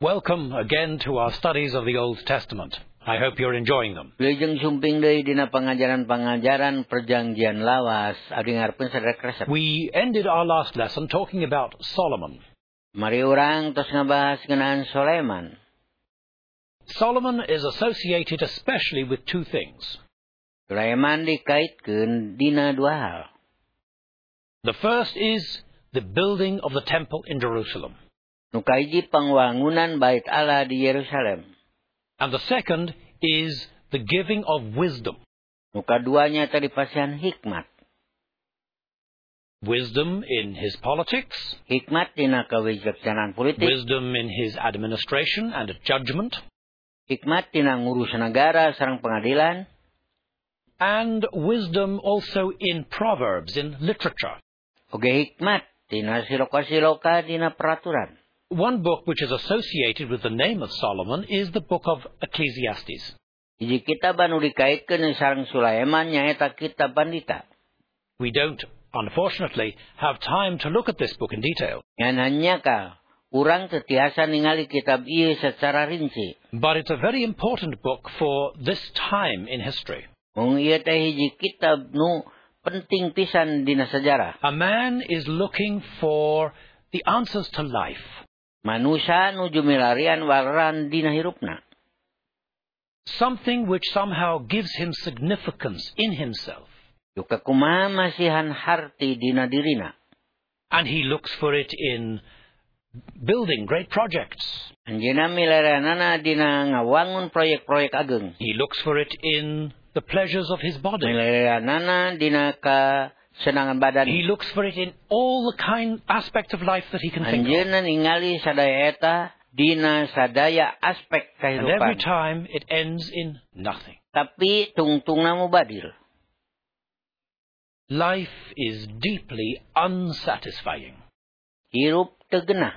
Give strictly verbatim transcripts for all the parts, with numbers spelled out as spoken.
Welcome again to our studies of the Old Testament. I hope you're enjoying them. Wilujeng sumping deui dina pangajaran-pangajaran perjanjian lawas abdi ngarepkeun sadaya resep. We ended our last lesson talking about Solomon. Mari urang tos ngabahas ngeunaan Sulaiman. Solomon is associated especially with two things. Sulaiman dikaitkeun dina dua hal. The first is the building of the temple in Jerusalem. Nu kahiji pangwangunan Bait Allah di Yerusalem. And the second is the giving of wisdom. Nu kaduanya tadi pasihan hikmat. Wisdom in his politics. Hikmat dina kawijaksanaan politik. Wisdom in his administration and judgment. Hikmat dina ngurus negara sareng pengadilan. And wisdom also in proverbs, in literature. Oge hikmat dina siloka-siloka dina peraturan. One book which is associated with the name of Solomon is the book of Ecclesiastes. Hiji kitab anu dikaitkeun sareng Sulaiman nyaeta kitab Pandita. We don't, unfortunately, have time to look at this book in detail. Ngan hanya ka urang teu tiasa ningali kitab ieu secara rinci. But it's a very important book for this time in history. Mung ieu teh hiji kitab nu penting pisan dina sejarah. A man is looking for the answers to life. Manusia nuju milarian walaran dina hirupna. Something which somehow gives him significance in himself. Yuka kumaha masihan harti dina dirina. And he looks for it in building great projects. Anjeunna milarianana dina ngawangun proyek-proyek ageung. He looks for it in the pleasures of his body. Milarianana dina ka senangan badan. He looks for it in all the kind aspects of life that he can think of. Anjeunna ningali sadaya eta dina sadaya aspek And every kahirupan. time it ends in nothing. Tapi tungtungna mubadil. Life is deeply unsatisfying. Hirup teu geunah.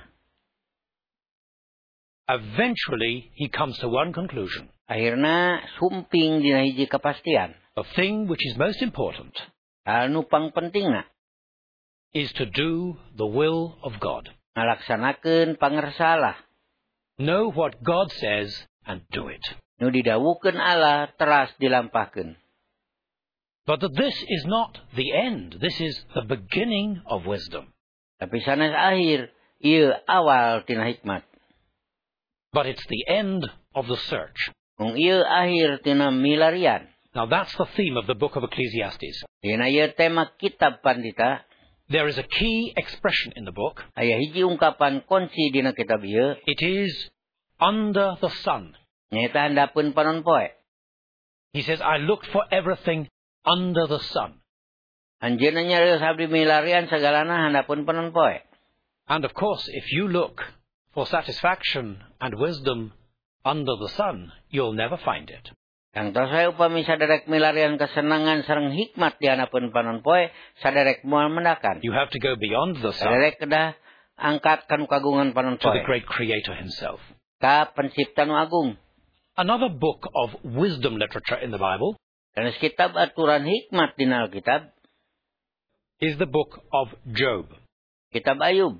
Eventually, he comes to one conclusion. Akhirna sumping dina hiji kepastian. The thing which is most important Hal nu pangpentingna is to do the will of God. ngalaksanakeun pangarsa Allah. Know what God says and do it. Nu didawukeun Allah teras dilampahkeun. But that this is not the end. This is the beginning of wisdom. Tapi sanes akhir ieu awal tina hikmat. But it's the end of the search. Mung ieu akhir tina milarian. Now that's the theme of the book of Ecclesiastes. Dina ieu tema kitab Pandita. There is a key expression in the book. Aya hiji ungkapan kunci dina kitab ieu. It is under the sun. Nyaeta handapeun panonpoe. He says, I looked for everything under the sun. Anjeunna nyarios abdi milarian sagalana handapeun panonpoe. And of course, if you look for satisfaction and wisdom under the sun, you'll never find it. Kang tos saya upami saderek milarian kesenangan sareng hikmat di hanapeun panonpoe, saderek moal mendakan. You have to go beyond the sun Saderek kedah angkat kanu kagungan to panonpoe. the great Creator himself. Ka pencipta nu agung. Another book of wisdom literature in the Bible Dan kitab aturan hikmat dina Alkitab, is the book of Job. kitab Ayub.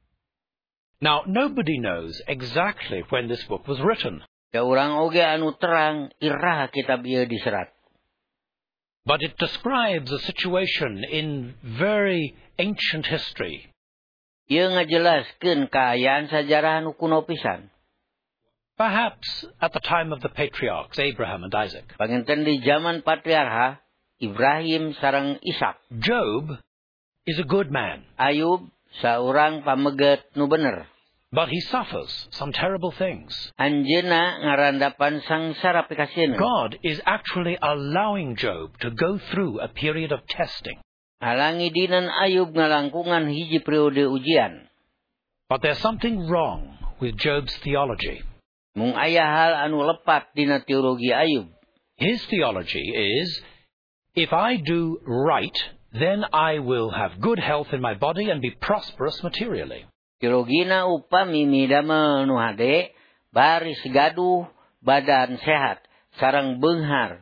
Now, nobody knows exactly when this book was written, Da urang oge anu terang iraha kitab ieu diserat. but it describes a situation in very ancient history. Ieu ngajelaskeun kaayaan sajarah anu kuno pisan. Perhaps at the time of the patriarchs, Abraham and Isaac. Panginten di zaman patriarha Ibrahim sareng Ishak. Job is a good man, Ayub saurang pameget nu bener. but he suffers some terrible things. Anjeunna ngarandapan sangsara pikasieun. God is actually allowing Job to go through a period of testing. Halangi dinan Ayub ngalangkungan hiji periode ujian. But there's something wrong with Job's theology. Mung aya hal anu lepat dina teologi Ayub. His theology is, if I do right, then I will have good health in my body and be prosperous materially. Teologina upami midamel nu hade, baris gaduh, badan sehat, sareng beunghar.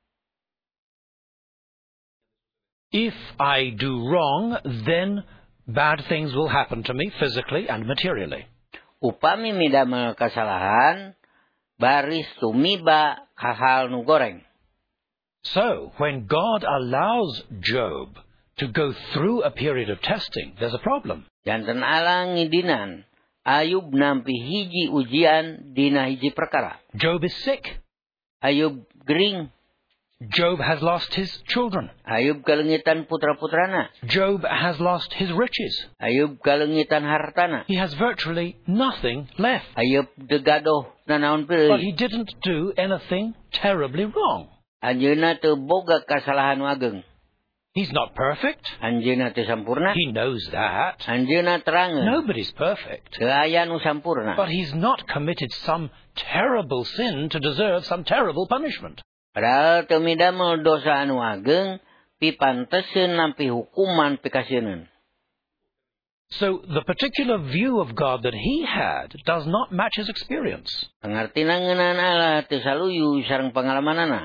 If I do wrong, then bad things will happen to me physically and materially. Upami midamel kasalahan, baris tumiba hal nu goreng. So, when God allows Job to go through a period of testing, there's a problem. Janten alang ngidinan, Ayub nampi hiji ujian dina hiji perkara. Job is sick. Ayub gering. Job has lost his children. Ayub kalengitan putra-putrana. Job has lost his riches. Ayub kalengitan hartana. He has virtually nothing left. Ayub degadoh nanaon But pilih. he didn't do anything terribly wrong. Anjeuna teu boga kasalahan nu ageng. He's not perfect. Anjeuna teu sampurna. He knows that. Anjeuna terangeun. Nobody's perfect. Teu aya nu sampurna. But he's not committed some terrible sin to deserve some terrible punishment. Padahal teu midamel dosa anu ageng, pipanteseun nampi hukuman pikasieun. So the particular view of God that he had does not match his experience. Pangartina ngeunaan Allah teu saluyu sareng pangalamanana.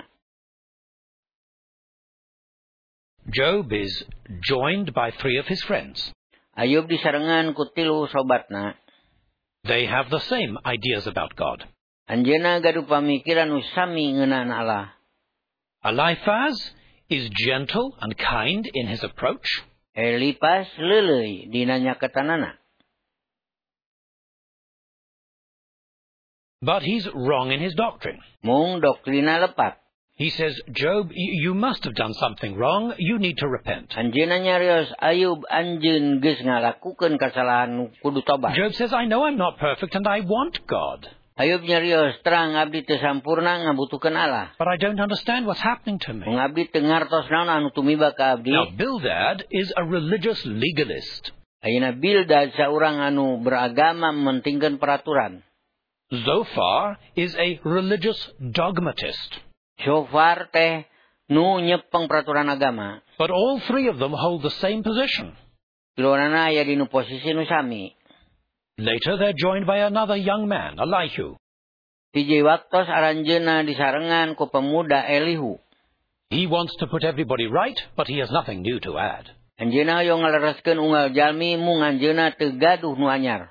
Job is joined by three of his friends. Ayub disarengan ku tilu sobatna. They have the same ideas about God. Anjeuna gaduh pamikiran nu sami ngeunaan Allah. Eliphaz is gentle and kind in his approach. Elipas leuleuy dina nyaketanana. But he's wrong in his doctrine. Mung doktrina lepat. He says, Job, you must have done something wrong. You need to repent. Anjeuna nyarios Ayub anjeun geus ngalakukeun kasalahan nu kudu tobat. Job says, I know I'm not perfect and I want God. Ayub nyarios terang abdi teu sampurna ngabutuhkeun Allah. But I don't understand what's happening to me. Mung abdi teu ngartos naon anu tumiba ka abdi. Now, Bildad is a religious legalist. Ayeuna Bildad saurang anu beragama mementingkeun peraturan. Zophar is a religious dogmatist. Shofar teh nu nyepeng peraturan agama. But all three of them hold the same position. Pilonana aya dinu posisi nu sami. Later, they're joined by another young man, Elihu. Hiji waktos aranjeuna disarengan ku pemuda Elihu. He wants to put everybody right, but he has nothing new to add. Anjeuna hoyong ngalereskeun unggal jalmi mung anjeuna teu gaduh nu anyar.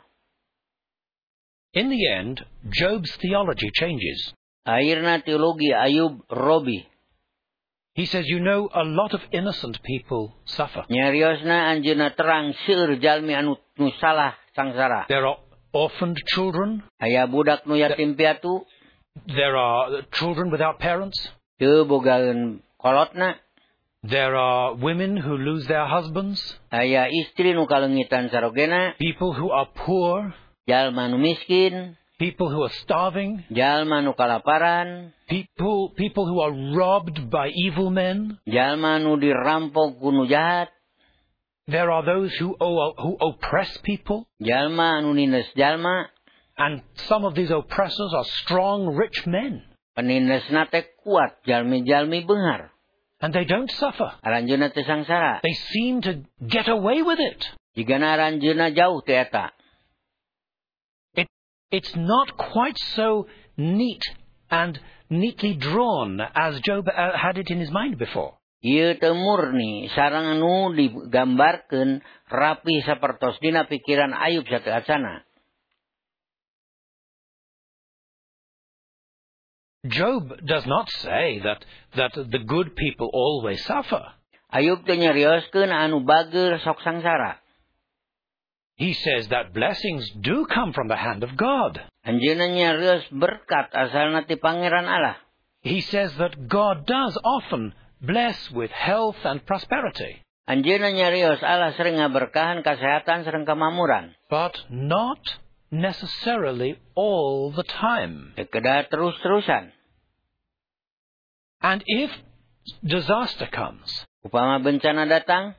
In the end, Job's theology changes. Akhirna teologi Ayub robi. He says, you know, a lot of innocent people suffer. Nyariosna anjeuna terang seueur jalmi anu nu salah sangsara. There are orphaned children. Aya budak nu yatim piatu. There are children without parents. Teu bogaeun kolotna. There are women who lose their husbands. Aya istri nu kalengitan sarogena. People who are poor. Jalma nu miskin. People who are starving. Jalma nu kalaparan. People, people who are robbed by evil men. Jalma nu dirampok ku nu jahat. There are those who, who oppress people. Jalma anu nindes jalma. And some of these oppressors are strong, rich men. Penindesna teh kuat, jalmi-jalmi beunghar. And they don't suffer. Aranjeuna teu sangsara. They seem to get away with it. Jigana aranjeuna jauh teh eta. It, it's not quite so neat and neatly drawn as Job uh, had it in his mind before. Ieu teu murni sareng anu digambarkeun rapi sapertos dina pikiran Ayub sateasana. Job does not say that, that the good people always suffer. Ayub teu nyarioskeun anu bageur sok sangsara. He says that blessings do come from the hand of God. Anjeunna nyarios berkat asalna ti Pangeran Allah. He says that God does often bless with health and prosperity. Anjeunna nyarios Allah sering ngaberkahan kasehatan sareng kamamuran. But not necessarily all the time. Teu kedah terus-terusan. And if disaster comes, Upama bencana datang,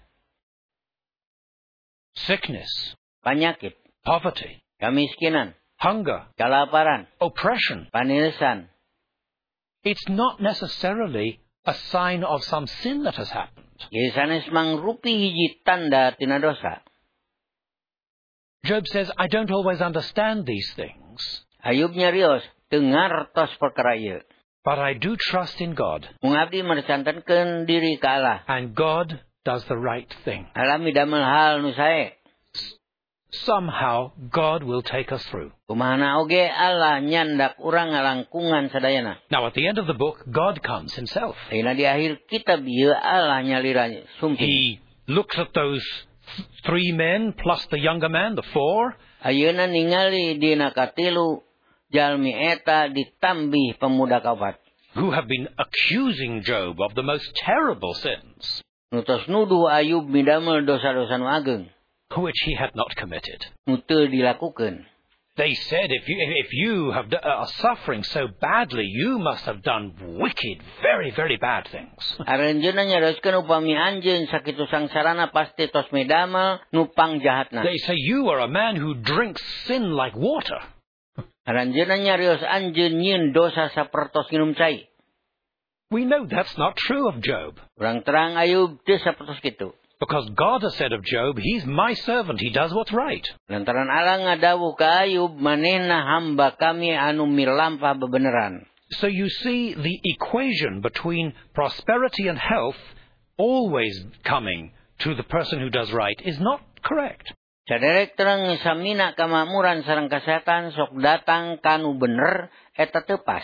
sickness, penyakit, poverty, kemiskinan, hunger, kelaparan, oppression, panindesan, it's not necessarily a sign of some sin that has happened. ieu sanes mangrupi hiji tanda tina dosa. Job says, I don't always understand these things. Ayub nyarios teu ngartos perkara ieu. But I do trust in God. Mung abdi mersantenkeun diri ka Allah. And God does the right thing. Allah midamel hal nu sae. somehow God will take us through. Kumahana oge Allah nyandak urang ngalangkungan sadayana. Now, at the end of the book, God comes himself. Ayeuna di akhir kitab ieu Allah nyalira sumping. He looks at those th- three men plus the younger man, the four, Ayeuna ningali dina katilu jalmi eta ditambih pemuda kaopat. who have been accusing Job of the most terrible sins, Nutos nuduh Ayub midamel dosa-dosa nu ageng. which he had not committed. Nu teu dilakukeun. They said, if you, if you have, d- are suffering so badly, you must have done wicked, very, very bad things. Aranjeunna nyaroskeun upami anjeun sakitu sangsarana pasti tos midamel nu pangjahatna. They say, you are a man who drinks sin like water. Aranjeunna nyarios anjeun nyieun dosa sapertos nginum cai. We know that's not true of Job. Urang terang Ayub teu sapertos kitu. Because God has said of Job, he's my servant, he does what's right. Lantaran Allah ngadawuh ka Ayub, manehna hamba kami anu milampah bebeneran. So you see the equation between prosperity and health always coming to the person who does right is not correct. Saderek terang samina kamakmuran sareng kesehatan sok datang kanu bener eta teu pas.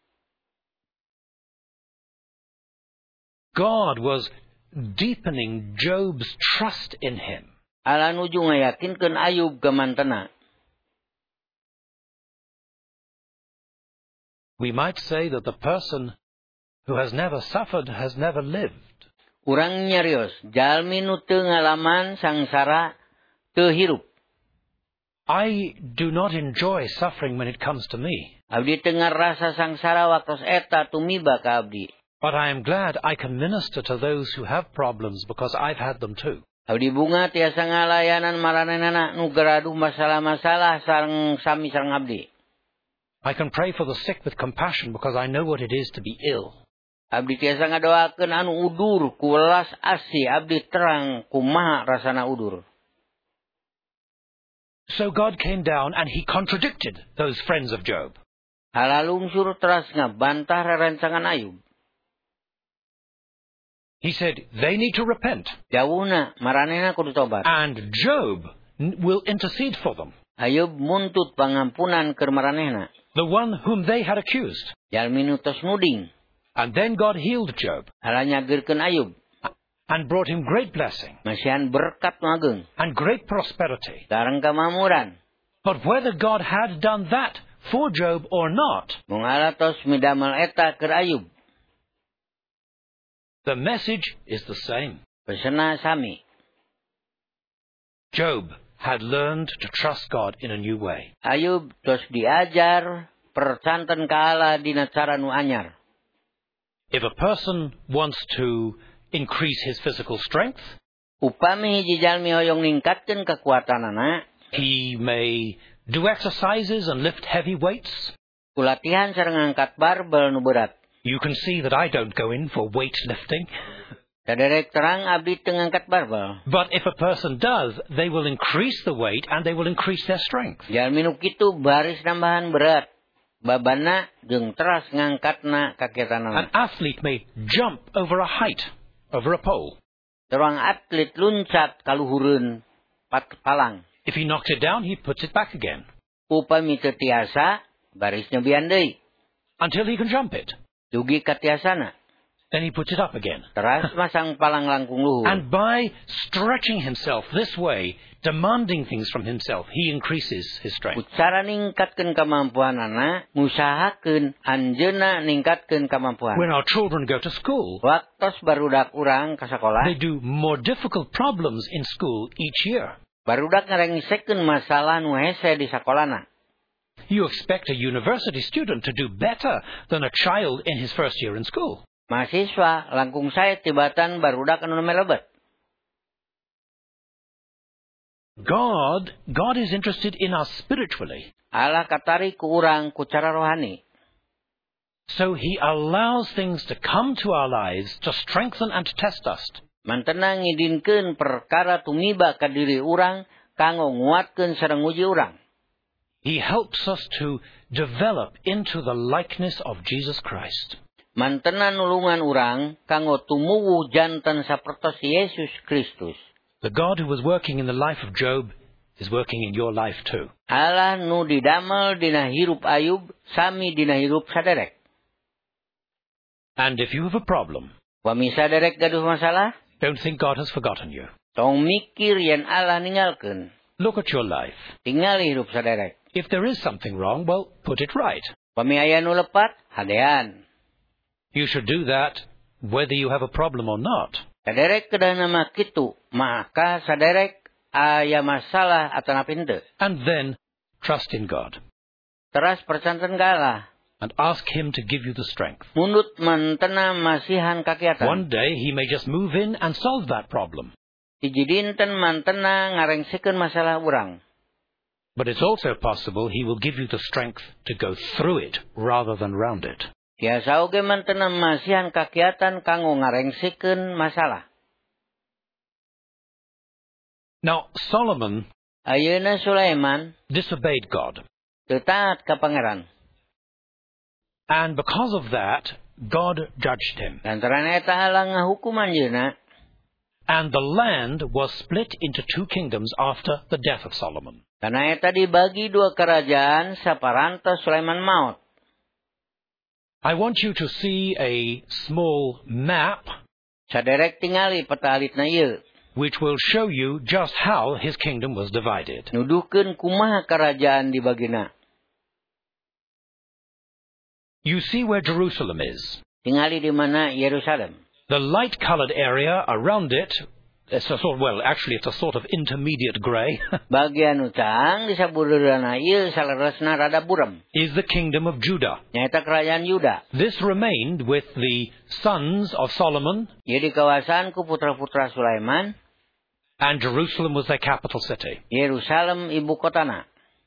God was deepening Job's trust in him. Allah nuju ngayakinkeun Ayub ka mantena. We might say that the person who has never suffered has never lived. Urang nyarios, jalmi nu teu ngalaman sangsara teu hirup. I do not enjoy suffering when it comes to me, Abdi teu ngarasa sangsara waktos eta tumiba ka abdi. but I am glad I can minister to those who have problems because I've had them too. Abdi bunga tiasa ngalayanan maranehna nu garaduh masalah-masalah sareng sami sareng abdi. I can pray for the sick with compassion because I know what it is to be ill. Abdi tiasa ngadoakeun anu udur ku welas asih abdi terang kumaha rasana udur. So God came down and he contradicted those friends of Job. Halalungsur teras ngabantah rerencangan Ayub. He said, they need to repent, Jauhna maranehna kudu tobat. and Job n- will intercede for them, Ayub muntut pangampunan keur maranehna. the one whom they had accused. Jalmi nu tos nuding. And then God healed Job Allah nyageurkeun Ayub. and brought him great blessing Masihan berkat nu ageng. and great prosperity. Sareng kamakmuran. But whether God had done that for Job or not, Mung Allah tos midamel eta keur Ayub. the message is the same. Pesenna sami. Job had learned to trust God in a new way. Ayub tos diajar percanten ka Allah dina cara nu anyar. If a person wants to increase his physical strength, Upami hiji jalmi hoyong ningkatkeun kekuatanana, he may do exercises and lift heavy weights. kulatihan sareng ngangkat barbel nu berat. You can see that I don't go in for weightlifting. Saderek terang abdi teu ngangkat barbel. But if a person does, they will increase the weight and they will increase their strength. Jalmi nu kitu baris nambahan berat. Babana jeung teras ngangkatna An kaketanana. athlete may jump over a height, over a pole. Terang atlet luncat kaluhureun pat palang. If he knocks it down, he puts it back again Upami teu tiasa, barisnya bian deui. until he can jump it. Dugi ka tiasana. Then he puts it up again. Teras masang palang langkung luhur. And by stretching himself this way, demanding things from himself, he increases his strength. Cara ningkatkeun kamampuanana, ngusahakeun anjeunna ningkatkeun kamampuan. When our children go to school, Waktos barudak urang ka sakola, they do more difficult problems in school each year. barudak ngarengisekeun masalah nu hese di sakolana. You expect a university student to do better than a child in his first year in school. Mahasiswa langkung sae tibatan barudak anu melebet. God, God is interested in us spiritually. Allah katarik ku urang ku cara rohani. So he allows things to come to our lives to strengthen and to test us. Mantena ngidinkeun perkara tumiba ka diri urang kanggo nguatkeun sareng nguji urang. He helps us to develop into the likeness of Jesus Christ. Mantena nulungan urang kanggo tumuwuh janten sapertos Yesus Kristus. The God who was working in the life of Job is working in your life too. Allah nu didamel dina hirup Ayub sami dina hirup saderek. And if you have a problem, Wami saderek gaduh masalah, don't think God has forgotten you. tong mikir yen Allah ninggalkeun. Look at your life. Tingali hirup saderek. If there is something wrong, well, put it right. Wami aya nu lepat, hadean. You should do that whether you have a problem or not. Saderek kedah nama kitu, maka saderek aya masalah atau henteu. And then trust in God. Teras percanten ka Allah. And ask Him to give you the strength. Mundut mantena masihan kakiatan. One day He may just move in and solve that problem. Hiji dinten mantena ngarengsikeun masalah urang. But it's also possible He will give you the strength to go through it rather than round it. Tiasa oge mantena masihan kakiatan kanggo ngarengsikeun masalah. Now, Solomon Ayeuna Sulaiman disobeyed God. teu taat ka Pangeran. And because of that, God judged him. Lantaran eta Allah ngahukum anjeunna. And the land was split into two kingdoms after the death of Solomon. Karena eta dibagi dua kerajaan saparantos Sulaiman maut. I want you to see a small map Saderek tingali peta alitna ieu. which will show you just how his kingdom was divided. Nuduhkeun kumaha kerajaan dibagina. You see where Jerusalem is. Tingali di mana Yerusalem. The light-colored area around it, it's a sort, well, actually it's a sort of intermediate gray, Bagian utang di sabuleurana ieu saleresna rada burem. is the kingdom of Judah. Nyaeta kerajaan Yuda. This remained with the sons of Solomon, Ieu dikawasan ku putra-putra Sulaiman. and Jerusalem was their capital city. Yerusalem ibu kotana.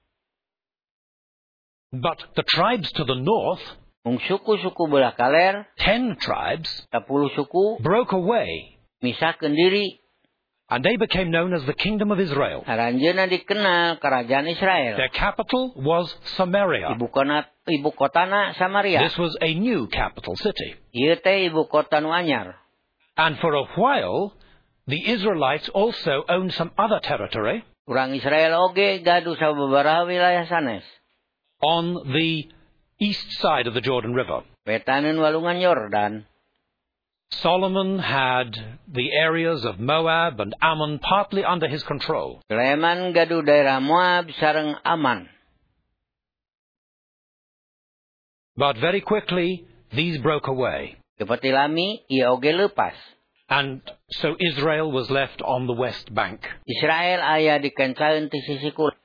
But the tribes to the north, Mung suku-suku belah kaler, ten tribes, sepuluh suku, broke away, misahkeun diri. and they became known as the kingdom of Israel. Aranjeunna dikenal kerajaan Israel. Their capital was Samaria. Ibu kota ibu kotana Samaria. This was a new capital city. Ieu teh ibu kota nu anyar. And for a while, the Israelites also owned some other territory Urang Israel oge gaduh sababaraha wilayah sanes. on the east side of the Jordan River. Wetaneun walungan Yordan. Solomon had the areas of Moab and Ammon partly under his control. Sulaiman gaduh daerah Moab sareng Aman. But very quickly, these broke away. Kepeti lami ieu oge leupas. And so Israel was left on the west bank. Israel aya dikencaeun ti sisi kulon.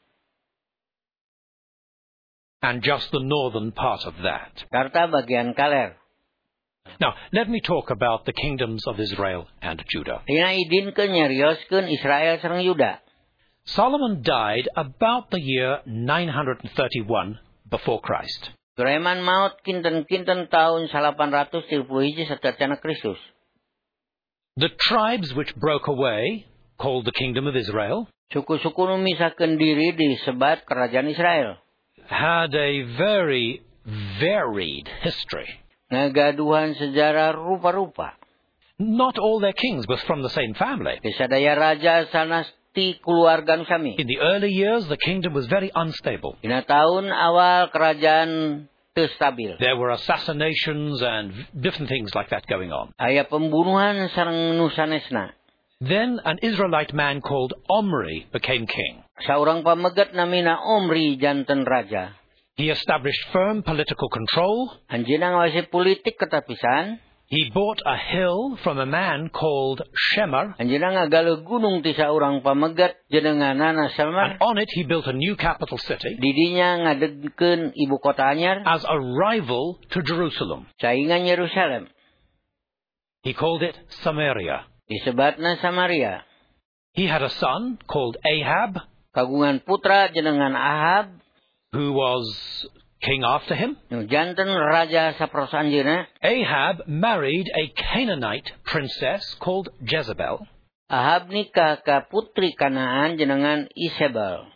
And just the northern part of that. Sarta bagian kaler. Now, let me talk about the kingdoms of Israel and Judah. Tina idinkeun nyarioskeun Israel sareng Yuda. Solomon died about the year nine hundred thirty-one before Christ. Sulaiman maut kinten-kinten tahun salapan ratus tilu puluh hiji satercana Kristus. The tribes which broke away, called the kingdom of Israel, Suku-suku nu misahkeun diri disebat kerajaan Israel. had a very varied history. Ngagaduhan sejarah rupa-rupa. Not all their kings were from the same family. Kesadaya raja sanes ti keluarga nu sami. In the early years, the kingdom was very unstable. Dina tahun awal kerajaan teu stabil. There were assassinations and different things like that going on. Aya pembunuhan sareng nu sanesna. Then an Israelite man called Omri became king. Saurang pamegat namina Omri janten raja. He established firm political control. Anjeunna ngawasi politik ketapisan. He bought a hill from a man called Shemer, Anjeunna ngagaleug gunung ti saurang pamegat jenenganana Shemer. and on it he built a new capital city Di dinya ngadegkeun ibu kota anyar as a rival to Jerusalem. saingan Yerusalem. He called it Samaria. Disebatna Samaria. He had a son called Ahab, Kagungan putra jenengan Ahab, who was king after him. nu janten raja saperos anjeunna. Ahab married a Canaanite princess called Jezebel. Ahab nikah ka putri Kanaan jenengan Isabel.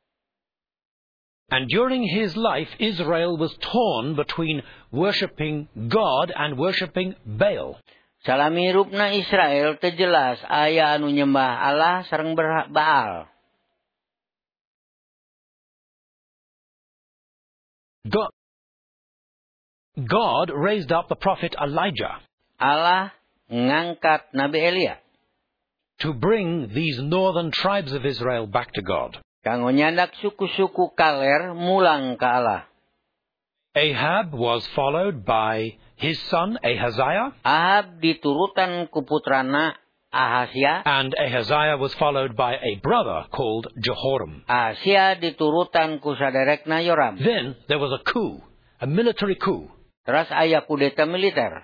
And during his life, Israel was torn between worshipping God and worshipping Baal. Salami hirupna Israel teu jelas aya anu nyembah Allah sareng Baal. God, God raised up the prophet Elijah. Allah ngangkat Nabi Elia To bring these northern tribes of Israel back to God. kanggo nyandak suku-suku kaler mulang ka Allah. Ahab was followed by his son Ahaziah. Ahab diturutan ku putrana Ahazia. And Ahaziah was followed by a brother called Jehoram. Ahazia diturutan ku saderekna Yoram. Then there was a coup, a military coup. Terus aya kudeta militer.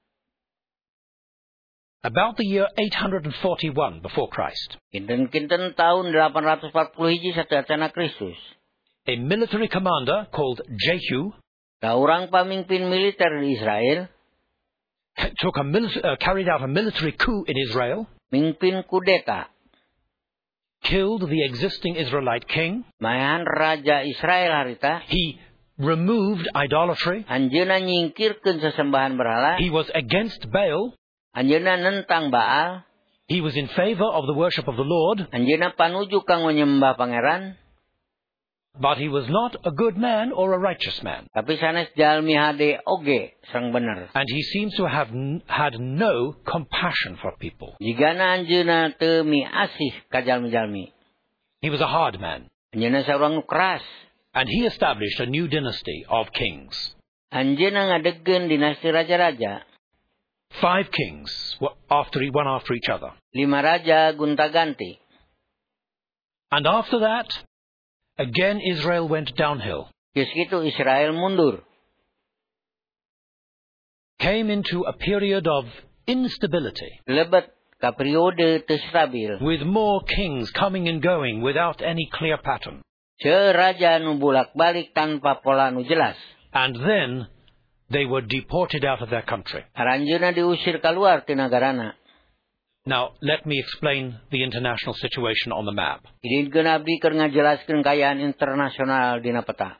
About the year eight hundred forty-one before Christ. Kinten-kinten tahun delapan ratus empat puluh hiji sateateana Kristus. A military commander called Jehu Kaurang pamimpin militer di Israel took a mili- uh, carried out a military coup in Israel, mimpin kudeta, killed the existing Israelite king. mayan raja Israel harita, He removed idolatry. anjeunna nyingkirkeun sesembahan berhala, He was against Baal. anjeunna nentang Baal, He was in favor of the worship of the Lord, anjeunna panuju kanggo nyembah pangeran, but he was not a good man or a righteous man. tapi sanes jalmi hade oge sareng bener. And he seems to have n- had no compassion for people. Jigana anjeunna teu miasih ka jalmi-jalmi. He was a hard man. Anjeunna saurang nu keras. And he established a new dynasty of kings. Anjeunna ngadegkeun dinasti raja-raja. Five kings, wa- after one after each other. Lima raja gonta-ganti. And after that, again Israel went downhill. Geus kitu Israel mundur. Came into a period of instability, Lebet ka periode teu stabil. with more kings coming and going without any clear pattern. Seueur raja nu bolak-balik tanpa pola nu jelas. And then they were deported out of their country. Aranjeunna diusir kaluar ti nagarana. Now, let me explain the international situation on the map. Idinkeun abdi keur ngajelaskeun kayaan internasional dina peta.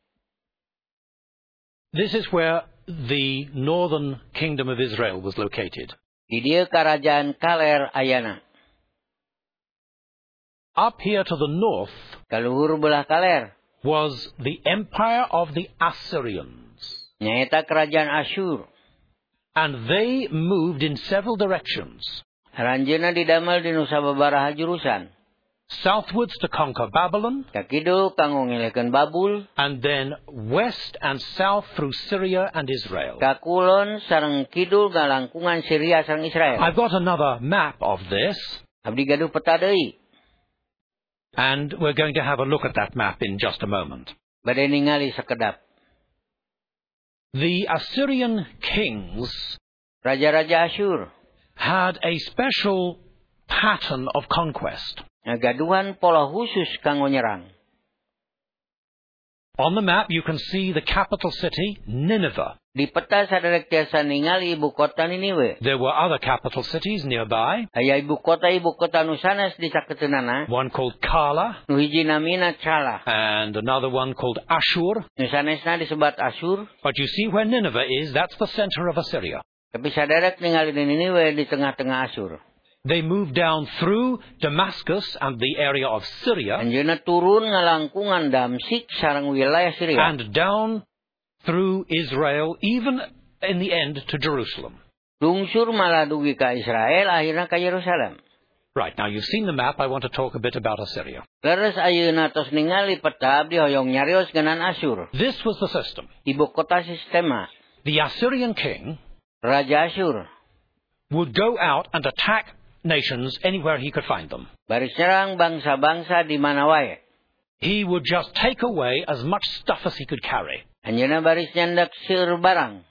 This is where the northern kingdom of Israel was located. Di dieu karajaan Kaler ayana. Up here to the north Kaluhur belah Kaler was the empire of the Assyrians. nyaeta kerajaan Asyur. And they moved in several directions. Aranjeunna didamel di nu sababaraha jurusan. Southwards to conquer Babylon, Ka kidul kanggo ngelehkeun Babul, and then west and south through Syria and Israel. ka kulon sareng kidul ngalangkungan Syria sareng Israel. I've got another map of this, Abdi gaduh peta deui. and we're going to have a look at that map in just a moment. Bade ningali sakedap. The Assyrian kings Raja-raja Asyur had a special pattern of conquest. ngagaduhan pola khusus kanggo nyerang. On the map, you can see the capital city, Nineveh. Di peta saderek tiasa ningali ibu kota Niniwe. There were other capital cities nearby, Aya ibu kota ibu kota nu sanes di saketeunana. one called Kala, Nu hiji namina Chala. and another one called Ashur. Nu sanesna disebat Asyur. But you see where Nineveh is, that's the center of Assyria. Tapi saderek ningali di Niniwe di tengah-tengah Asyur. They moved down through Damascus and the area of Syria, Anjeunna turun ngalangkungan Damsik sareng wilayah Syria. and down through Israel, even in the end to Jerusalem. Lungsur malah dugi ka Israel, akhirna ka Yerusalem. Right, now you've seen the map, I want to talk a bit about Assyria. Leres ayeuna tos ningali peta abdi hoyong nyarios ngeunaan Asyur. This was the system. Ibu kota sistema. The Assyrian king Raja Asyur would go out and attack nations anywhere he could find them. baris nyerang bangsa-bangsa di mana wae. He would just take away as much stuff as he could carry. Anjeunna baris nyandak seueur barang.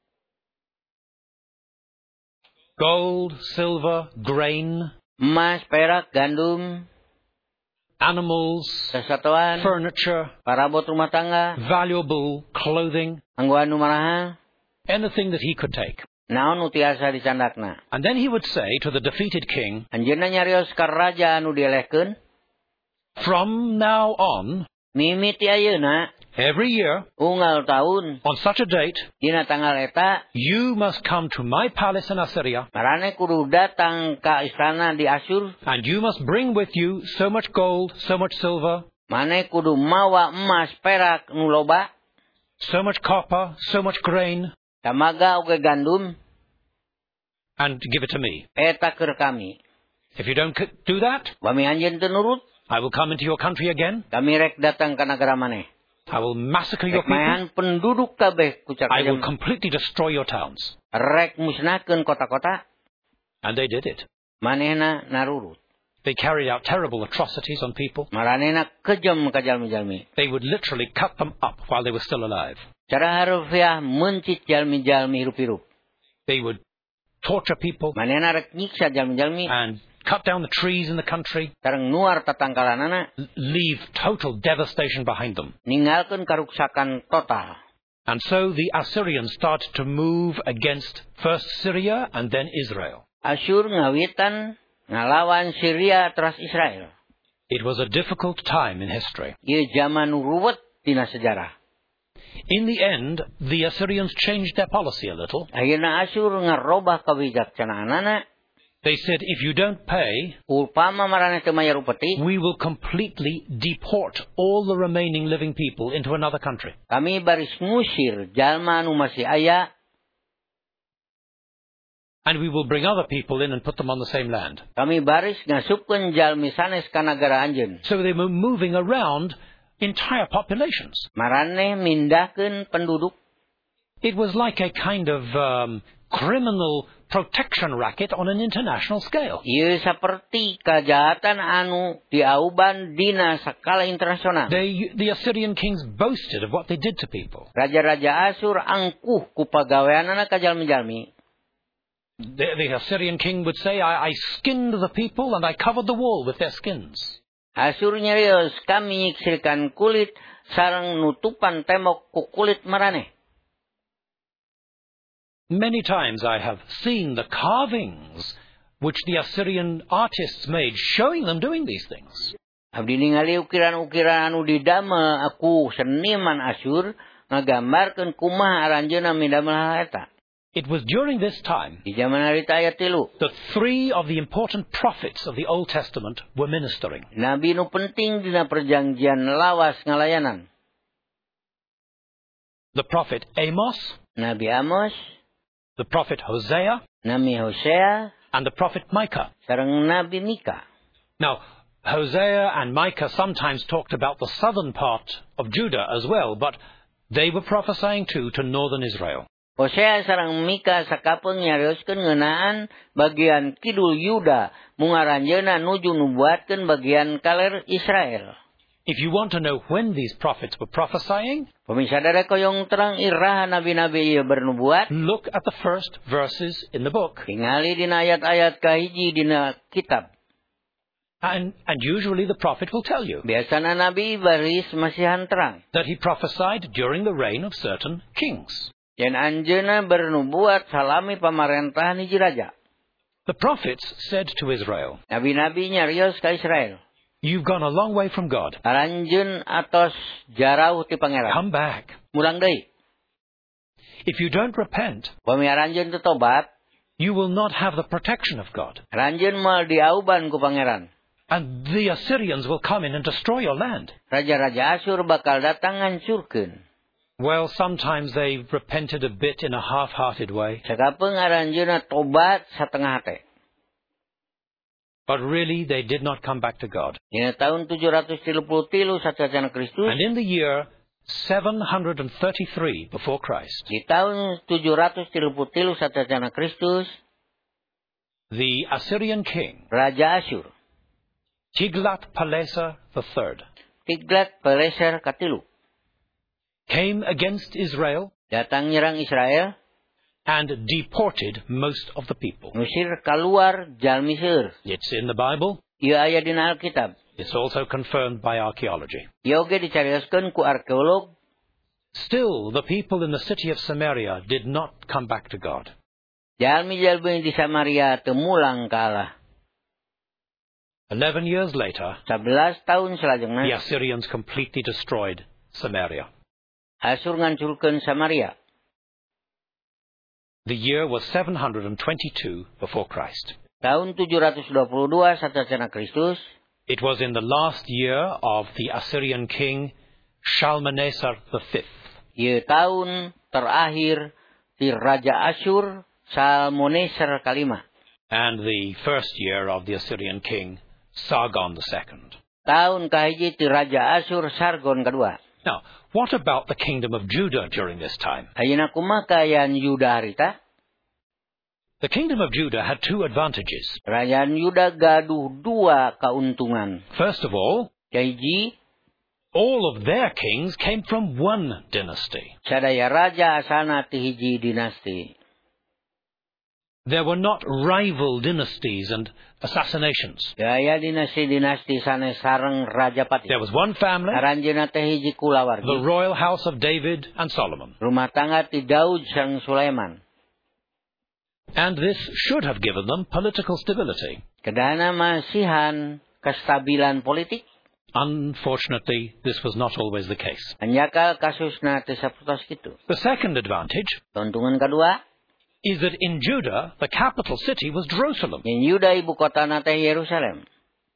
Gold, silver, grain, Emas, perak, gandum, animals, sasatoan, furniture, parabot rumah tangga, valuable clothing, angguan nu mahal, anything that he could take. naon nu tiasa dicandakna. And then he would say to the defeated king, Anjeunna nyarios ka raja anu dielehkeun, from now on, mimiti ayeuna every year, unggal taun on such a date, dina tanggal eta you must come to my palace in Assyria, marane kudu datang ka istana di Asyur, and you must bring with you so much gold, so much silver, mane kudu mawa emas perak nu loba, so much copper, so much grain, tamaga o gandum, and give it to me. eta keur kami. If you don't c- do that, Bami anjeun teu nurut, I will come into your country again. kami rek datang ka nagara maneh. I will massacre your Rek people. maehan penduduk kabeh ku I will cakajam. completely destroy your towns. Rek musnahkeun kota-kota, And they did it. manehna narurut. They carried out terrible atrocities on people. Maranehna kejam ka jalmi-jalmi. They would literally cut them up while they were still alive. Cara harfiah mencit jalmi-jalmi hirup-hirup. They would torture people Manehna rek nyiksa jalmi-jalmi, and cut down the trees in the country, sareng nuar tatangkalanana, l- leave total devastation behind them. ninggalkeun karuksakan total. And so the Assyrians started to move against first Syria and then Israel. Asyur ngawitan ngalawan Syria teras Israel. It was a difficult time in history. Ieu zaman nu ruwet dina sejarah. In the end, the Assyrians changed their policy a little. Ayeuna Asyur ngarobah kawijaksanaanana, They said, if you don't pay, upama maraneh teu mayar upeti, we will completely deport all the remaining living people into another country. kami baris ngusir jalma nu masih aya, And we will bring other people in and put them on the same land. kami baris ngasupkeun jalmi sanes ka nagara anjeun. So they were moving around entire populations. Maraneh mindahkeun penduduk. It was like a kind of um, criminal protection racket on an international scale. Ieu saperti kajahatan anu diauban dina skala internasional. They, the Assyrian kings boasted of what they did to people. Raja-raja Asyur angkuh ku pagaweanana ka jalmi-jalmi. The, the Assyrian king would say, I, I skinned the people and I covered the wall with their skins. Asyur nyarios kami nyiksirkan kulit sareng nutupan tembok ku kulit maraneh. Many times I have seen the carvings which the Assyrian artists made, showing them doing these things. Abdi ningali ukiran-ukiran anu didamel aku seniman Asyur ngagambarkeun kumaha aranjeunna midamel hal eta. It was during this time Di zaman harita ayat tilu, that three of the important prophets of the Old Testament were ministering. nabi nu penting dina perjanjian lawas ngalayanan. The prophet Amos, Nabi Amos, the prophet Hosea, Nabi Hosea, and the prophet Micah. sareng Nabi Mika. Now, Hosea and Micah sometimes talked about the southern part of Judah as well, but they were prophesying too to northern Israel. Hosea sareng Mika sakapeung nyarioskeun ngeunaan bagian kidul Yuda mungaranjeunna nuju nubuatkeun bagian kaler Israel. If you want to know when these prophets were prophesying, Pemirsa sadaya koyong terang iraha nabi-nabi ieu bernubuat, look at the first verses in the book. tingali dina ayat-ayat kahiji dina kitab. And, and usually the prophet will tell you Biasana nabi baris masihan terang. that he prophesied during the reign of certain kings. Yen anjeunna bernubuat salami pamarentahan hiji raja. The prophets said to Israel, Nabi-nabi nyarios ka Israel. you've gone a long way from God. Aranjeun atos jarauh ti pangeran. Come back. Mulang deui. If you don't repent, Pami aranjeun teu tobat, you will not have the protection of God. aranjeun moal diauban ku pangeran. And the Assyrians will come in and destroy your land. Raja-raja Asyur bakal datang ngancurkeun. Well, sometimes they repented a bit in a half-hearted way. Sakapeung aranjeunna tobat satengah hate. But really, they did not come back to God. Dina taun tujuh ratus tilu puluh tilu sacacan Kristus, And in the year seven hundred thirty-three before Christ, di taun tujuh ratus tilu puluh tilu sacacan Kristus, the Assyrian king, Raja Asyur, Tiglath-Pileser the third, Tiglat-Pileser katilu, came against Israel datang nyerang Israel, and deported most of the people. ngusir kaluar jalmi seueur. It's in the Bible. Ieu aya dina Alkitab. It's also confirmed by archaeology. Ieu oge dicarioskeun ku arkeolog. Still, the people in the city of Samaria did not come back to God. Jalmi-jalmi di Samaria teu mulang ka Allah. Eleven years later, sebelas tahun salajengna, the Assyrians completely destroyed Samaria. Asyur ngancurkeun Samaria. The year was seven hundred twenty-two before Christ. Tahun tujuh ratus dua puluh dua sacacan Kristus. It was in the last year of the Assyrian king Shalmaneser the fifth. Ieu tahun terakhir ti Raja Asyur Salmaneser kalima. And the first year of the Assyrian king Sargon the second. Tahun kahiji ti Raja Asyur Sargon kedua. Now, what about the kingdom of Judah during this time? Ayeuna kumaha kaayaan Yuda harita? The kingdom of Judah had two advantages. Kerajaan Yuda gaduh dua kauntungan. First of all, Kahiji, all of their kings came from one dynasty. sadaya raja asalna ti hiji dinasti. There were not rival dynasties and assassinations. Aya dinasti-dinasti sanes sareng raja pati. There was one family, Aranjeunna teh hiji kulawargi. the royal house of David and Solomon. Rumah tangga ti Daud sareng Sulaiman. And this should have given them political stability. Kedana masihan kestabilan politik. Unfortunately, this was not always the case. Anjakal kasusna teh sapertos kitu. The second advantage Keuntungan kedua, is that in Judah, the capital city was Jerusalem. yen Yuda ibu kotana teh Yerusalem.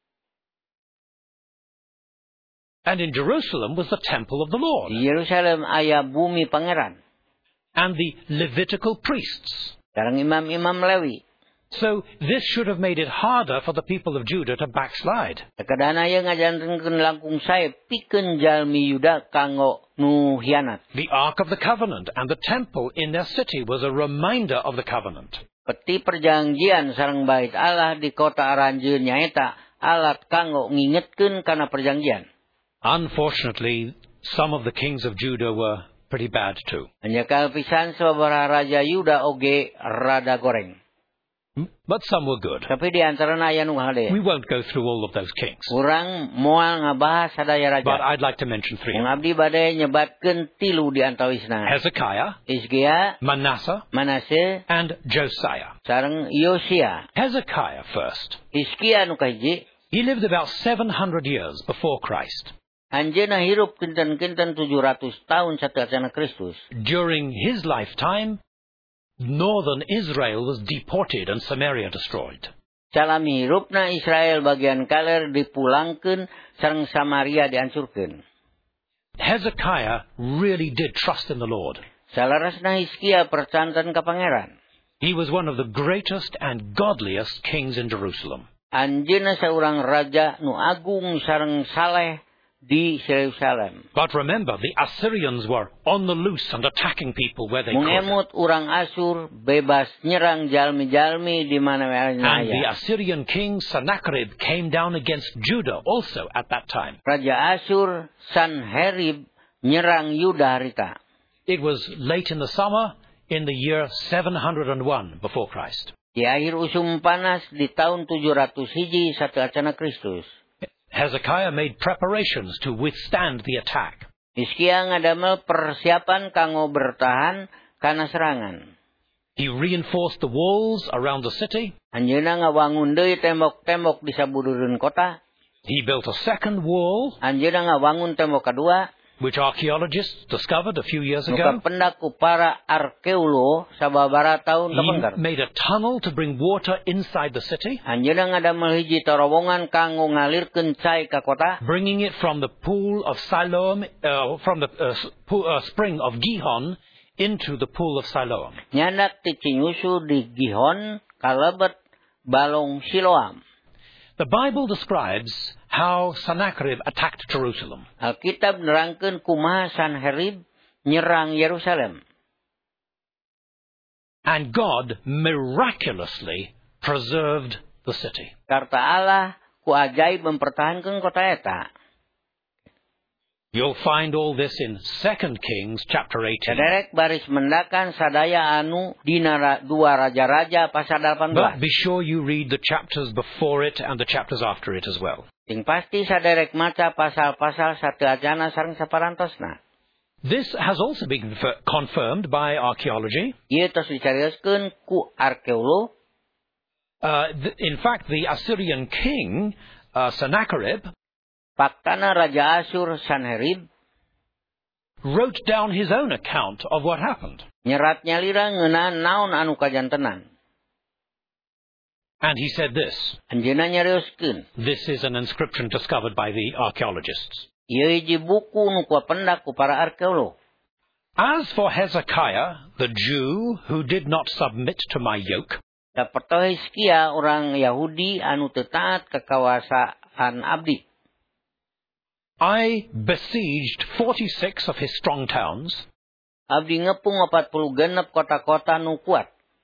And in Jerusalem was the temple of the Lord. Di Yerusalem aya bumi pangeran. And the Levitical priests. Sareng imam-imam Lewi. So this should have made it harder for the people of Judah to backslide. Kadana aya ngajantenkeun langkung sae pikeun jalmi Yuda kanggo nu hianat. The Ark of the Covenant and the temple in their city was a reminder of the covenant. Peti perjanjian sareng bait Allah di kota aranjeun nyaeta alat kanggo ngingetkeun kana perjanjian. Unfortunately, some of the kings of Judah were pretty bad too. Anjakal pisan sabaraha raja Yuda oge rada goreng. But some were good. Tapi di antarana aya nu hade. We won't go through all of those kings. Urang moal ngabahas sadaya raja. But I'd like to mention three. Yang abdi bade nyebatkeun tilu di antawisna. Hezekiah, Hizkia, Manasseh, Manase, and Josiah. sareng Yosia. Hezekiah first. Hizkia nu kahiji, He lived about seven hundred years before Christ. anjeunna hirup kinten-kinten tujuh ratus tahun sateusna Kristus. During his lifetime, northern Israel was deported and Samaria destroyed. Salami hirupna Israel bagian kaler dipulangkeun sareng Samaria dihancurkeun. Hezekiah really did trust in the Lord. Salarasna Hizkia percanten ka pangeran. He was one of the greatest and godliest kings in Jerusalem. Anjeunna saurang raja nu agung sareng saleh di Yerusalem. But remember, the Assyrians were on the loose and attacking people where they could. Mengemut urang Asur bebas nyerang jalmi-jalmi di mana And the aya. Assyrian king Sennacherib came down against Judah also at that time. Raja Asur Sanherib nyerang Yuda harita. It was late in the summer in the year seven hundred one before Christ. Di akhir usum panas di tahun tujuh ratus hiji sateusna Kristus. Hezekiah made preparations to withstand the attack. Hizkia ngadamel persiapan kanggo bertahan kana serangan. He reinforced the walls around the city. Anjeunna ngawangun deui tembok-tembok di sabudureun kota. He built a second wall, Anjeunna ngawangun tembok kadua. which archaeologists discovered a few years Nu ago. kapendak ku para arkeolog sababaraha taun He kepengker. made a tunnel to bring water inside the city, Anjeunna ngadamel hiji terowongan kanggo ngalirkeun cai ka kota. bringing it from the pool of Siloam, uh, from the uh, pool, uh, spring of Gihon into the pool of Siloam. Nyandak ti Cinyusu di Gihon kalebet balong Siloam. The Bible describes how Sennacherib attacked Jerusalem. Alkitab nerangkeun kumaha Sanherib nyerang Yerusalem. And God miraculously preserved the city. Karta Allah ku ajaib mempertahankeun kota eta. You'll find all this in Second Kings chapter eighteen. Saderek baris mendakan sadaya anu dina dua raja-raja pasal delapan belas. But be sure you read the chapters before it and the chapters after it as well. Sing pasti saderek maca pasal-pasal sateusna sareng saparantosna. This has also been f- confirmed by archaeology. Ieu tos dicarioskeun ku arkeolog. Uh, th- in fact, the Assyrian king, uh, Sennacherib, Faktana Raja Asur Sanherib wrote down his own account of what happened. nyerat nyalira ngeunaan naon anu kajantenan. And he said this. Anjeunna nyarioskeun, This is an inscription discovered by the archaeologists. ieu hiji buku nu kapendak ku para arkeolog. As for Hezekiah, the Jew who did not submit to my yoke, Saperto Hizkia orang Yahudi anu teu taat ka kawasaan abdi. I besieged forty-six of his strong towns. Abdi ngepung empat puluh genep kota-kota nu kuat.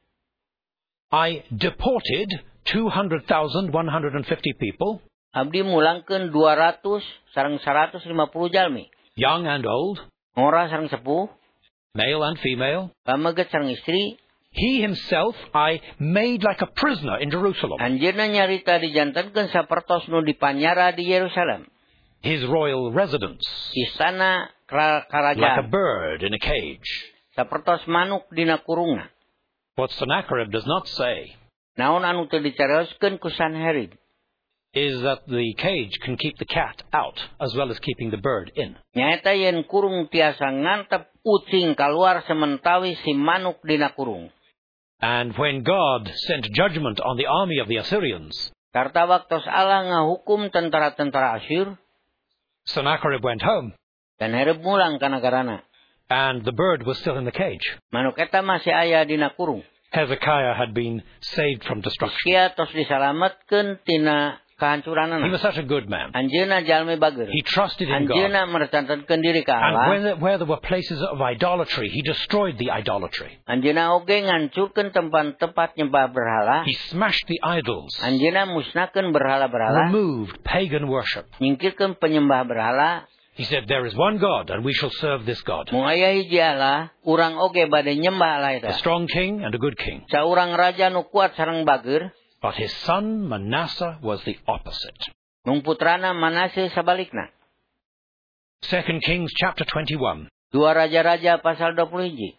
I deported two hundred thousand one hundred fifty people. Abdi mulangkeun dua ratus sareng seratus lima puluh jalmi. Young and old, Ngora sareng sepuh, male and female. pameget sareng istri. He himself I made like a prisoner in Jerusalem. Anjeunna nyarita dijantenkeun sapertos nu dipanyara di Yerusalem. His royal residence, Istana like a kerajaan. bird in a cage. Sapertos manuk dina kurungna. What Sennacherib does not say Naon anu teu dicarioskeun ku Sanherib is that the cage can keep the cat out as well as keeping the bird in. nyaeta yen kurung tiasa ngantep ucing keluar sementawi si manuk dina kurung. And when God sent judgment on the army of the Assyrians, Karta waktos Allah ngahukum tentara-tentara Asyur, Sennacherib went home, Sanherib mulang ka nagarana. and the bird was still in the cage. Manuk eta masih aya dina kurung. Hezekiah had been saved from destruction. Hizkia tos disalametkeun tina He kahancuranana. was such a good man. Anjeunna jalmi bager. He trusted in God. Anjeunna meretantenkeun diri ka And Allah. when there, where there were places of idolatry, he destroyed the idolatry. Anjeunna oge ngancurkeun tempat-tempat nyembah berhala. He smashed the idols, Anjeunna musnahkeun berhala-berhala. removed pagan worship. Nyingkirkeun penyembah berhala. He said, there is one God, and we shall serve this God. Mun aya hiji Allah, urang oge bade nyembah Allah A eta. strong king and a good king. Saurang raja nu kuat sareng bager, But his son Manasseh was the opposite. nung putrana Manase sabalikna. Second Kings chapter twenty-one, Dua Raja-Raja pasal dua puluh satu.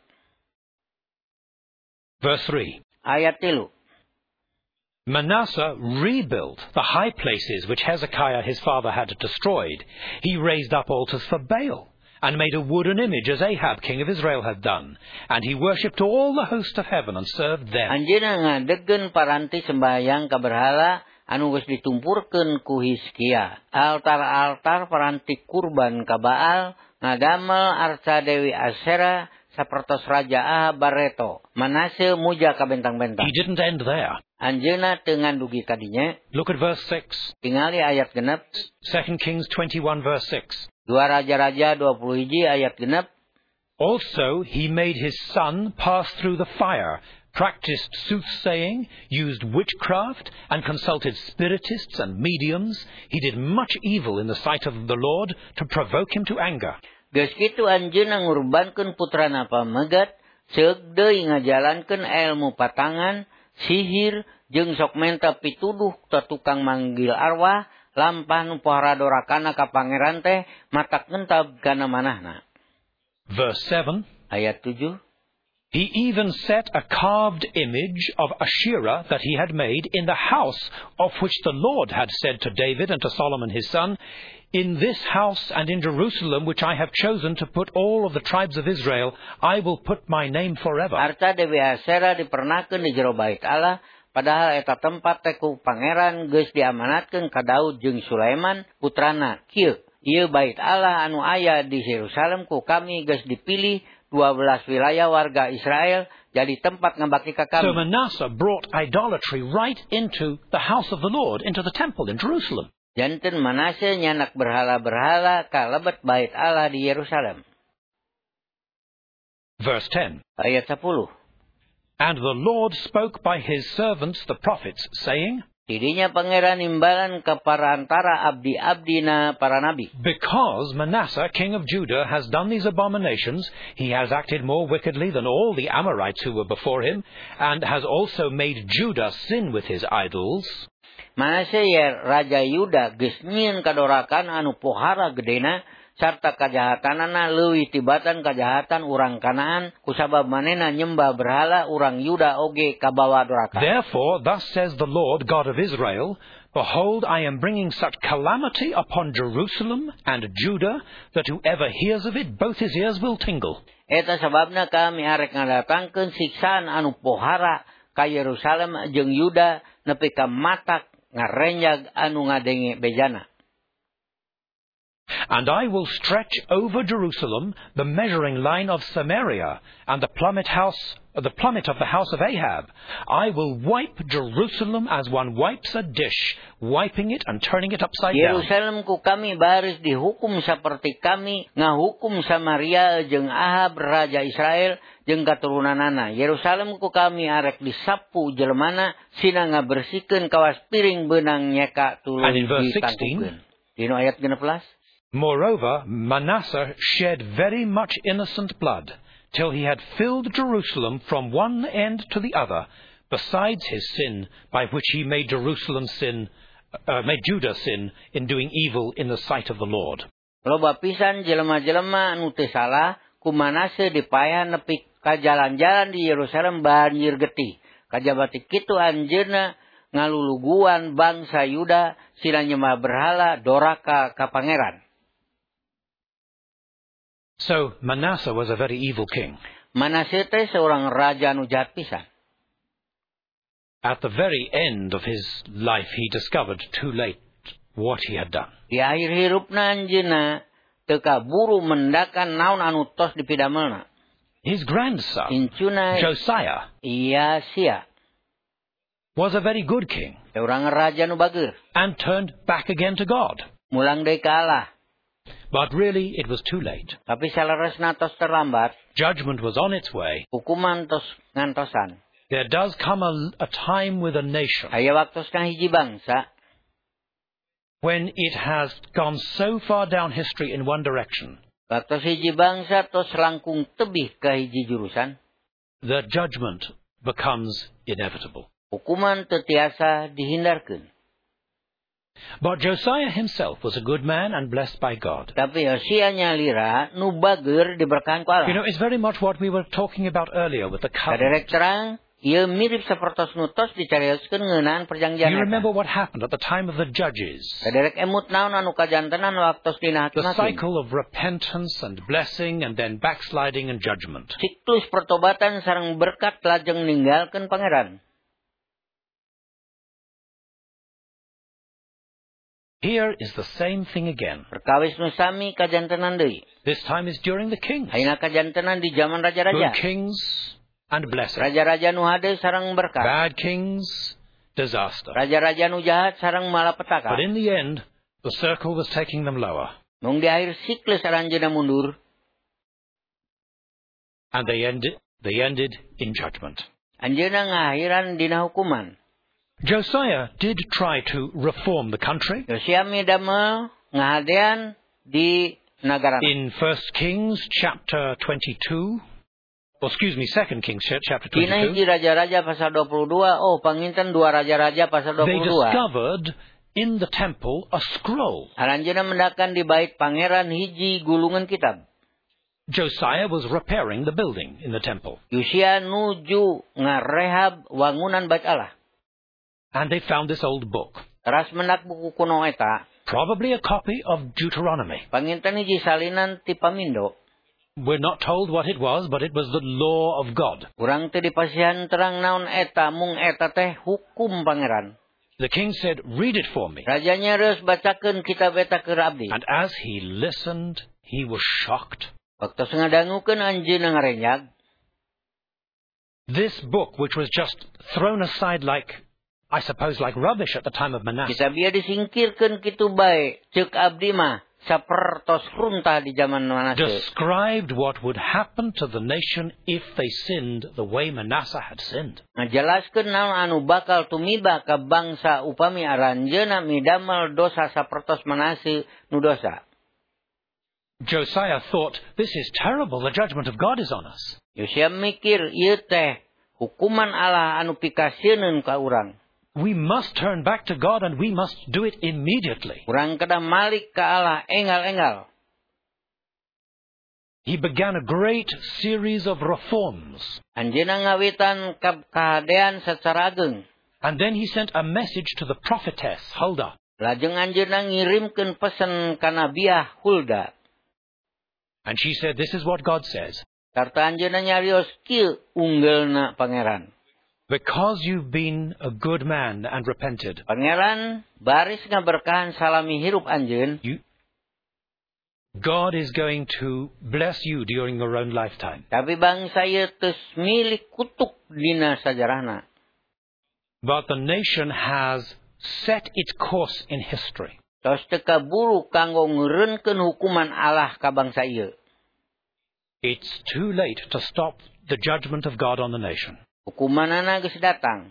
verse three. Ayat tilu. Manasseh rebuilt the high places which Hezekiah his father had destroyed. He raised up altars for Baal, and made a wooden image as Ahab king of Israel had done. And he worshipped all the host of heaven and served them. Anjeunna ngadegkeun paranti sembahyang ka berhala anu geus ditumpurkeun ku Hizkia. Altar-altar paranti kurban ka Baal, ngadamel arca Dewi Asyera sapertos Raja Ahab bareto. Manase muja ka bentang-bentang. He didn't end there. Anjeunna teu ngandugi kadinya. Look at verse six. Tingali ayat genep. Second Kings twenty-one, verse six. Dua Raja-Raja dua puluh satu ayat genep. Also he made his son pass through the fire, practiced soothsaying, used witchcraft, and consulted spiritists and mediums. He did much evil in the sight of the Lord to provoke him to anger. Geus kitu anjeunna ngurbankeun putrana pamegat, seug deui ngajalankeun ilmu patangan, sihir, jeung sok menta pituduh ka tukang manggil arwah, lampah nu pohara dorakana ka pangeran teh matak ngentab kana manahna. Verse seven. Ayat tujuh. He even set a carved image of Asherah that he had made in the house of which the Lord had said to David and to Solomon his son, in this house and in Jerusalem which I have chosen to put all of the tribes of Israel, I will put my name forever. Arta Dewi Asyera dipernahkeun di jero bait Allah, padahal eta tempat teh ku pangeran geus diamanatkeun ka Daud jeung Sulaiman putrana. Kieu, ieu bait Allah anu aya di Yerusalem ku kami geus dipilih dua belas wilayah warga Israel jadi tempat ngabakti ka So kami. Manasseh brought idolatry right into the house of the Lord, into the temple in Jerusalem. Janten Manase nyanak berhala-berhala ka lebet bait Allah di Yerusalem. Verse ten. Ayat sepuluh. And the Lord spoke by his servants the prophets, saying, Tidinya pangeran imbalan ka parantara abdi-abdina para nabi. because Manasseh, king of Judah, has done these abominations, he has acted more wickedly than all the Amorites who were before him, and has also made Judah sin with his idols. Manase ya Raja Yuda geus nyieun kadorakan anu pohara gedena sarta kajahatanana leuwih tibatan kajahatan urang Kanaan kusabab manehna nyembah berhala urang Yuda oge kabawa doraka. Therefore, thus says the Lord God of Israel, behold, I am bringing such calamity upon Jerusalem and Judah, that whoever hears of it, both his ears will tingle. Eta sababna kami arek ngadatangkeun siksaan anu pohara ka Yerusalem jeung Yuda nepi ka matak ngarenjag anu ngadenge bejana. And I will stretch over Jerusalem the measuring line of Samaria and the plummet house, the plummet of the house of Ahab. I will wipe Jerusalem as one wipes a dish, wiping it and turning it upside down. Yerusalem ku kami baris dihukum seperti kami ngahukum Samaria jeung Ahab raja Israel jeung katurunan-na. Yerusalem ku kami arek disapu jelmana sina ngabersihkeun kawas piring beunang nyeka tuluy ditangkukeun. Dino ayat genep belas. Moreover, Manasseh shed very much innocent blood, till he had filled Jerusalem from one end to the other, besides his sin, by which he made Jerusalem sin, uh, made Judah sin, in doing evil in the sight of the Lord. Loba pisan jelema-jelema anu teu salah, ku Manasseh dipayah nepi ka jalan-jalan di Yerusalem banjir getih. Kajaba ti kitu anjeunna ngaluluguan bangsa Yuda sila nyembah berhala doraka ka pangeran. So Manasseh was a very evil king. Manasseh teh seorang raja anu jahat pisan. At the very end of his life, he discovered too late what he had done. Di akhir hirupna anjeunna teu kaburu mendakan naon anu tos dipidamelna. His grandson, Incuna Josiah, Sia was a very good king seorang raja nu bageur and turned back again to God. mulang deui ka Allah. But really, it was too late. Tapi salaresna tos terlambat, Judgment was on its way. hukuman tos ngantosan. There does come a, a time with a nation Aya waktosna hiji bangsa when it has gone so far down history in one direction waktos hiji bangsa tos langkung tebih ka hiji jurusan, that judgment becomes inevitable. hukuman teu tiasa dihindarkeun. But Josiah himself was a good man and blessed by God. Tapi Yosia nyalira nu bageur diberkahan ku Allah. You know, it's very much what we were talking about earlier with the Kaderek covenant. terang, ieu mirip sapertos nu tos dicarioskeun ngeunaan perjanjian You eta. remember what happened at the time of the judges? Kaderek emut naon anu kajantenan waktos dina The hakim-hakim. cycle of repentance and blessing and then backsliding and judgment. Siklus pertobatan sareng berkat lajeng ninggalkeun pangeran. Here is the same thing again. Perkawis nu sami kajantenan deui. This time is during the kings. Ayeuna kajantenan di zaman Good raja-raja. kings and blessing. Raja-raja nu hade sareng berkat. Bad kings, disaster. Raja-raja nu jahat sareng malapetaka. But in the end, the circle was taking them lower. Mung di akhir siklus aranjeunna mundur, And they ended, they ended in judgment. anjeunna ngakhiran dina hukuman. Josiah did try to reform the country. Yosia midamel ngahadean di nagara. In First Kings chapter twenty-two, or excuse me, Second Kings chapter Dina hiji twenty-two, raja-raja pasal dua puluh dua. Oh, panginten dua raja-raja pasal dua they puluh dua. discovered in the temple a scroll. Aranjeunna mendakan di bait pangeran hiji gulungan kitab. Josiah was repairing the building in the temple. Yosia nuju ngarehab wangunan bait Allah. And they found this old book, Teras mendak buku kuno eta. probably a copy of Deuteronomy. Panginten hiji salinan ti pamindo. We're not told what it was, but it was the law of God. Urang teu dipasihan terang naon eta, mung eta teh hukum pangeran. The king said, "Read it for me." Rajanya reus bacakeun kitab eta keur abdi. And as he listened, he was shocked. Waktu ngadangukeun anjeunna ngarenjag, This book, which was just thrown aside like, I suppose, like rubbish at the time of Manasseh, kitab ieu disingkirkeun kitu bae, ceuk abdi mah sapertos runtah di zaman Manasseh. described what would happen to the nation if they sinned the way Manasseh had sinned. Ngajelaskeun naon anu bakal tumiba ka bangsa upami aranjeunna midamel dosa sapertos Manasseh nu dosa. Josiah thought, this is terrible, the judgment of God is on us. Yosia mikir ieu teh hukuman Allah anu pikasieun ka urang. We must turn back to God and we must do it immediately. Urang kada malik ka Allah enggal-enggal. He began a great series of reforms. Anjeunna ngawitan ka kahadean secara ageung. And then he sent a message to the prophetess, Huldah. Lajeng anjeunna ngirimkeun pesen ka Nabiah Hulda. And she said, this is what God says. Sarta anjeunna nyarios kieu unggelna pangeran. Because you've been a good man and repented, Pangeran baris ngaberkahan salami hirup anjeun. you, God is going to bless you during your own lifetime. Tapi bangsa ieu teus milik kutuk dina sajarahna. But the nation has set its course in history. Tos teu kaburu kanggo ngeureunkeun hukuman Allah ka bangsa ieu. It's too late to stop the judgment of God on the nation. Hukumanana geus datang.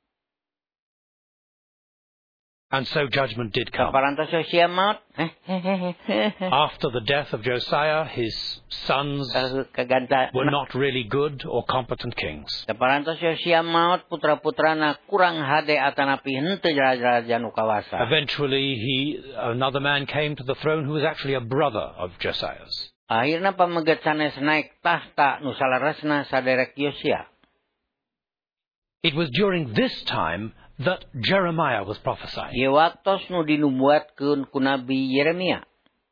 And so judgment did come. Kaparantos sia maut. After the death of Josiah, his sons Kaganta. were not really good or competent kings. Kaparantos sia maut putra-putrana kurang hade atanapi henteu raja nu kawasa. Eventually, he another man came to the throne who was actually a brother of Josiah's. Akhirna pamegat sanes naik tahta nu salarasna saderek Yosia. It was during this time that Jeremiah was prophesying. Ieu waktos nu dinubuatkeun ku Nabi Yeremia.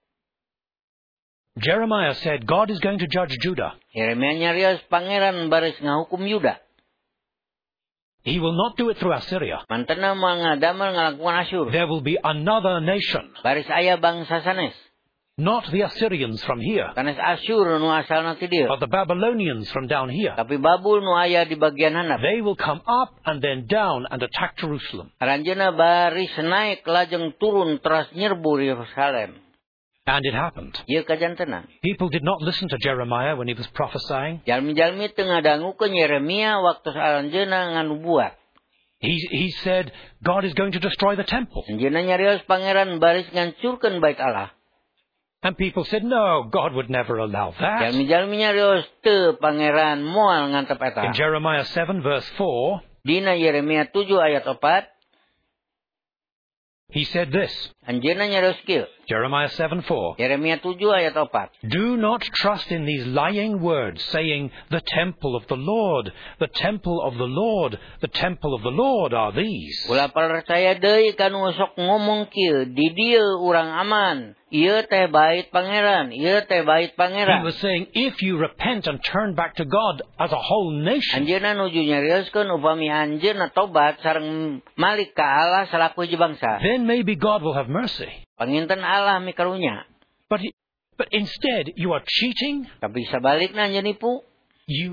Jeremiah said, God is going to judge Judah. Yeremia nyarios pangeran baris ngahukum Yuda. He will not do it through Assyria. Mantena moal ngadamel ngalakukan Asyur. There will be another nation. Baris aya bangsa sanes. Not the Assyrians from here, Sanes Asyur nu asalna ti dieu. but the Babylonians from down here. Tapi Babul nu aya di bagian handap. They will come up and then down and attack Jerusalem. Aranjeuna baris naik lajeng turun teras nyerbu Yerusalem. And it happened. Ieu kajantenan. People did not listen to Jeremiah when he was prophesying. Jalmi-jalmi teu ngadangukeun Yeremia waktu aranjeuna nganubuat. He, he said, God is going to destroy the temple. Anjeunna nyarios pangeran baris ngancurkeun bait Allah. And people said, no, God would never allow that. Jalmi-jalmi nyarios teu pangeran moal ngantep eta. In Jeremiah seven verse four, Dina Yeremia tujuh ayat opat, he said this. anjeunna nyarios kieu. Jeremiah seven four. Yeremia tujuh ayat opat. Do not trust in these lying words, saying, the temple of the Lord, the temple of the Lord, the temple of the Lord are these. Ulah percaya deui kanu sok ngomong kieu, di dieu urang aman. Ieu teh bait pangeran, ieu teh bait He pangeran. was saying, if you repent and turn back to God as a whole nation, Anjeunna nuju nyarioskeun upami anjeunna tobat sareng malik ka Allah salaku hiji bangsa. then maybe God will have mercy. Panginten Allah mikarunya. But, but instead, you are cheating, Tapi sabalikna anjeun nipu, you,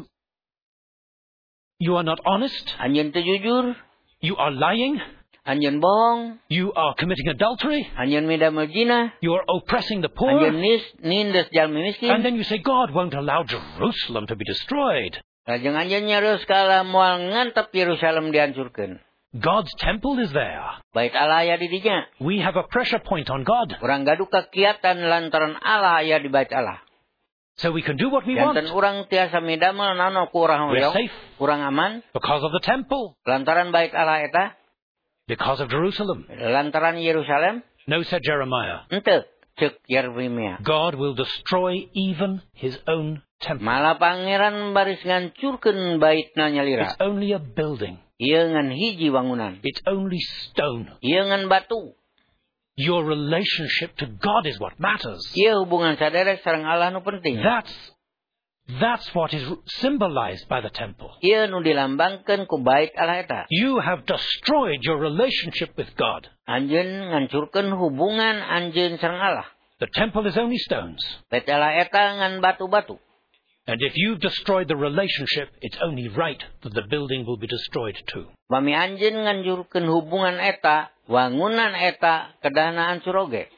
you are not honest, anjeun teu jujur, you are lying, anjeun bohong, you are committing adultery, anjeun midamel zina, you are oppressing the poor, anjeun nis nindes jalmi and miskin. then you say, God won't allow Jerusalem to be destroyed. Lajeng anjeun nyarios ka Allah moal ngantep Yerusalem dihancurkeun. God's temple is there. Bait Allah aya di dinya. We have a pressure point on God, Urang gaduh kakiatan lantaran Allah aya di bait Allah. so we can do what we Janten want urang tiasa midamel naon ku urang We're hoyong, safe. urang aman because of the temple, lantaran bait Allah eta, because of Jerusalem. lantaran Yerusalem. No, said Jeremiah. Henteu ceuk Yeremia. God will destroy even his own temple. Malah pangeran baris ngancurkeun baitna nyalira. It's only a building. Ieu ngan hiji wangunan. It's only stone. Ieu ngan batu. Your relationship to God is what matters. Ieu hubungan saderek sareng Allah nu penting. That's, that's what is symbolized by the temple. Ieu nu dilambangkeun ku bait Allah eta. You have destroyed your relationship with God. Anjeun ngancurkeun hubungan anjeun sareng Allah. The temple is only stones. Bait Allah eta ngan batu-batu. And if you've destroyed the relationship, it's only right that the building will be destroyed too. Bami anjeun ngancurkeun hubungan eta, wangunan eta kedahna hancur oge.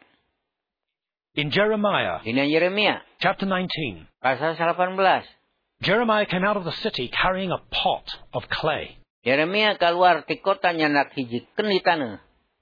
In Jeremiah, Dina Yeremia chapter nineteen, pasal delapan belas. Jeremiah came out of the city carrying a pot of clay. Yeremia keluar ti kota nyandak hiji kendi taneuh.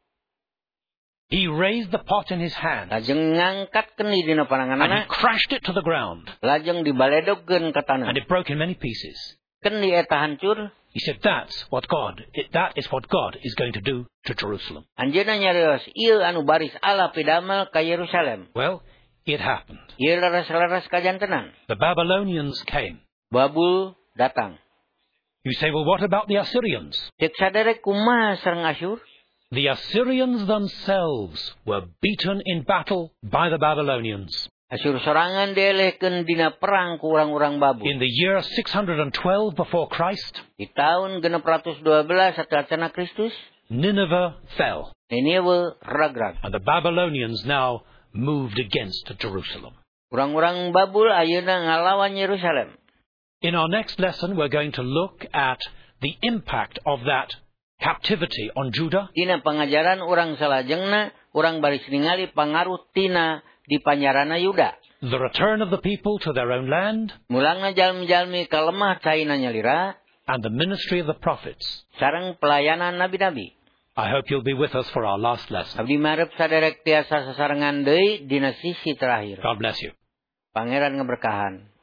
He raised the pot in his hand, Lajeng ngangkat kendi dina and he pananganana, crashed it to the ground, lajeng dibaledogkeun ka taneuh. and it broke in many pieces. Kendi eta hancur, He said, that's what God, it, that is what God is going to do to Jerusalem. anjeunna nyarios ieu anu baris Allah pidamel ka Yerusalem. Well, it happened. Ieu leres-leres kajantenan. The Babylonians came. Babul datang. You say, well, what about the Assyrians? Cek saderek kumaha sareng Asyur? The Assyrians themselves were beaten in battle by the Babylonians. Asyur sorangan dielehkeun dina perang ku urang-urang Babul. In the year six hundred twelve before Christ, Di tahun genep ratus dua belas satelasna Kristus, Nineveh fell, Niniwe ragrag. and the Babylonians now moved against Jerusalem. Urang-urang Babul ayeuna ngalawan Yerusalem. In our next lesson, we're going to look at the impact of that captivity on Judah. Dina pangajaran urang salajengna, urang baris ningali pangaruh tina di panjarana Yuda. The return of the people to their own land. Mulangna jalmi-jalmi kalemah caina nyalira. And the ministry of the prophets. Sareng pelayanan nabi-nabi. I hope you'll be with us for our last lesson. Abdi marep saderek tiasa sasarengan deui dina sisi terakhir. God bless you. Pangeran ngeberkahan.